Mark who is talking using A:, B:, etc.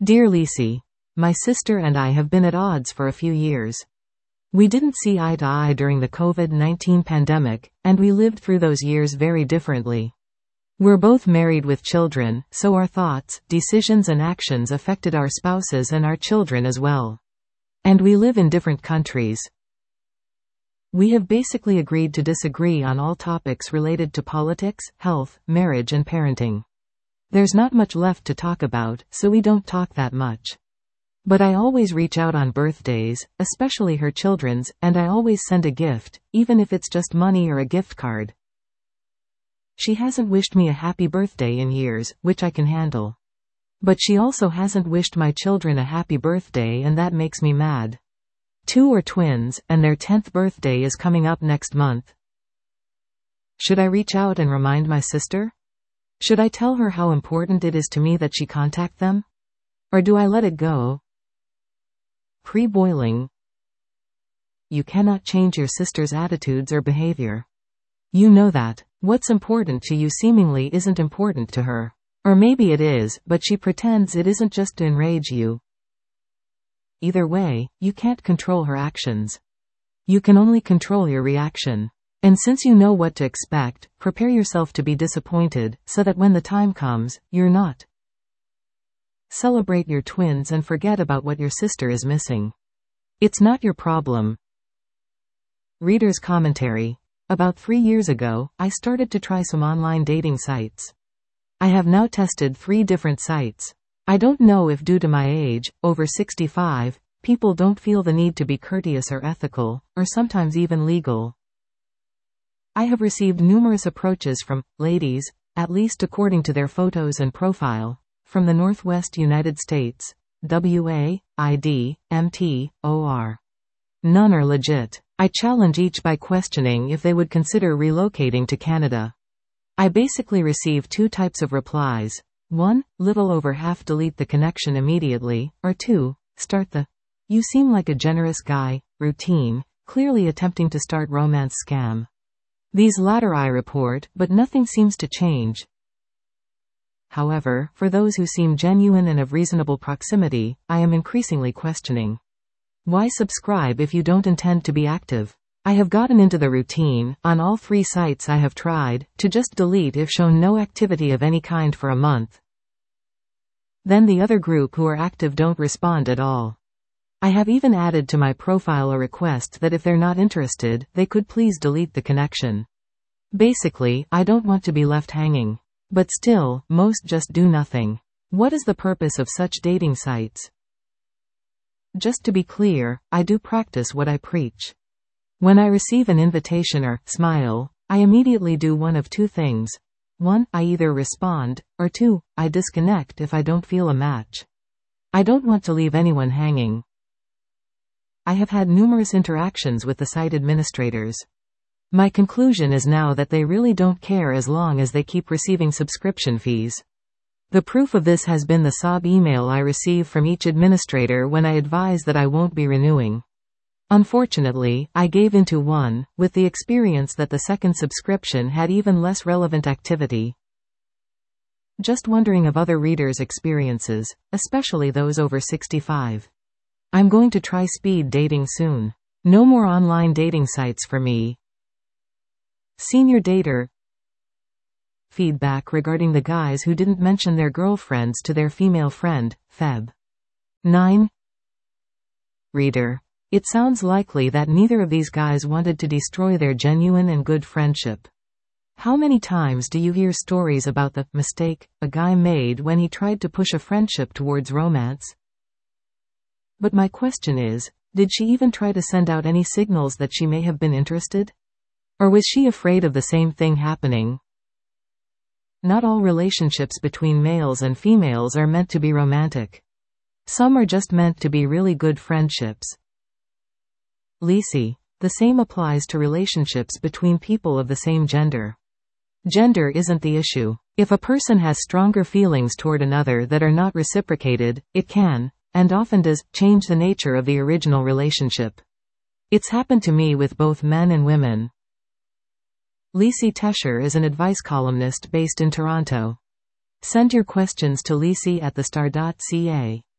A: Dear Lisi, my sister and I have been at odds for a few years. We didn't see eye to eye during the COVID-19 pandemic, and we lived through those years very differently. We're both married with children, so our thoughts, decisions and actions affected our spouses and our children as well. And we live in different countries. We have basically agreed to disagree on all topics related to politics, health, marriage and parenting. There's not much left to talk about, so we don't talk that much. But I always reach out on birthdays, especially her children's, and I always send a gift, even if it's just money or a gift card. She hasn't wished me a happy birthday in years, which I can handle. But she also hasn't wished my children a happy birthday, and that makes me mad. 2 are twins, and their 10th birthday is coming up next month. Should I reach out and remind my sister? Should I tell her how important it is to me that she contact them? Or do I let it go? Pre-boiling. You cannot change your sister's attitudes or behavior. You know that. What's important to you seemingly isn't important to her. Or maybe it is, but she pretends it isn't just to enrage you. Either way, you can't control her actions. You can only control your reaction. And since you know what to expect, prepare yourself to be disappointed, so that when the time comes, you're not. Celebrate your twins and forget about what your sister is missing. It's not your problem. Reader's commentary. About 3 years ago, I started to try some online dating sites. I have now tested 3 different sites. I don't know if due to my age, over 65, people don't feel the need to be courteous or ethical, or sometimes even legal. I have received numerous approaches from ladies, at least according to their photos and profile, from the Northwest United States, WA, ID, MT, OR. None are legit. I challenge each by questioning if they would consider relocating to Canada. I basically receive 2 types of replies. 1, little over half delete the connection immediately, or 2, start the "you seem like a generous guy" routine, clearly attempting to start romance scam. These latter I report, but nothing seems to change. However, for those who seem genuine and of reasonable proximity, I am increasingly questioning. Why subscribe if you don't intend to be active? I have gotten into the routine, on all 3 sites I have tried, to just delete if shown no activity of any kind for a month. Then the other group who are active don't respond at all. I have even added to my profile a request that if they're not interested, they could please delete the connection. Basically, I don't want to be left hanging. But still, most just do nothing. What is the purpose of such dating sites? Just to be clear, I do practice what I preach. When I receive an invitation or smile, I immediately do one of 2 things. 1, I either respond, or 2, I disconnect if I don't feel a match. I don't want to leave anyone hanging. I have had numerous interactions with the site administrators. My conclusion is now that they really don't care as long as they keep receiving subscription fees. The proof of this has been the sob email I receive from each administrator when I advise that I won't be renewing. Unfortunately, I gave into one, with the experience that the second subscription had even less relevant activity. Just wondering of other readers' experiences, especially those over 65. I'm going to try speed dating soon. No more online dating sites for me. Senior dater. Feedback regarding the guys who didn't mention their girlfriends to their female friend, Feb. 9. Reader. It sounds likely that neither of these guys wanted to destroy their genuine and good friendship. How many times do you hear stories about the mistake a guy made when he tried to push a friendship towards romance? But my question is, did she even try to send out any signals that she may have been interested? Or was she afraid of the same thing happening? Not all relationships between males and females are meant to be romantic. Some are just meant to be really good friendships. Lisi, the same applies to relationships between people of the same gender. Gender isn't the issue. If a person has stronger feelings toward another that are not reciprocated, it can, and often does, change the nature of the original relationship. It's happened to me with both men and women. Lisi Tesher is an advice columnist based in Toronto. Send your questions to lisi@thestar.ca.